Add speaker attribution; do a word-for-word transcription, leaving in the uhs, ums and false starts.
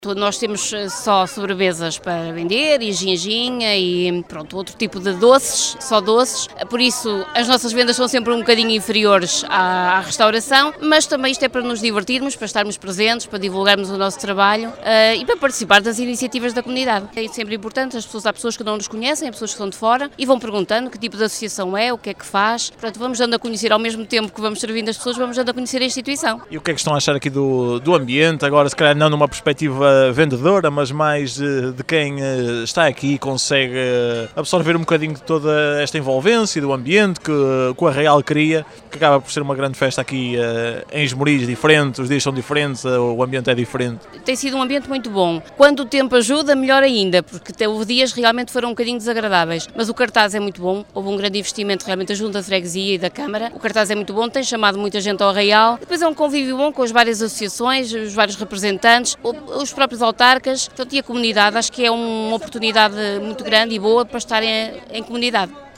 Speaker 1: Nós temos só sobremesas para vender e ginginha e pronto, outro tipo de doces, só doces, por isso as nossas vendas são sempre um bocadinho inferiores à, à restauração, mas também isto é para nos divertirmos, para estarmos presentes, para divulgarmos o nosso trabalho uh, e para participar das iniciativas da comunidade. É sempre importante, as pessoas, há pessoas que não nos conhecem, há pessoas que são de fora e vão perguntando que tipo de associação é, o que é que faz, portanto vamos dando a conhecer ao mesmo tempo que vamos servindo as pessoas, vamos dando a conhecer a instituição.
Speaker 2: E o que é que estão a achar aqui do, do ambiente, agora se calhar não numa perspectiva vendedora, mas mais de, de quem está aqui e consegue absorver um bocadinho de toda esta envolvência do ambiente que, que o Arraial cria, que acaba por ser uma grande festa aqui em Esmoriz, diferente, os dias são diferentes, o ambiente é diferente.
Speaker 1: Tem sido um ambiente muito bom. Quando o tempo ajuda, melhor ainda, porque houve dias realmente foram um bocadinho desagradáveis, mas o cartaz é muito bom, houve um grande investimento realmente da Junta de Freguesia e da Câmara, o cartaz é muito bom, tem chamado muita gente ao Arraial, depois é um convívio bom com as várias associações, os vários representantes, os próprios autarcas, portanto, e a comunidade, acho que é uma oportunidade muito grande e boa para estarem em comunidade.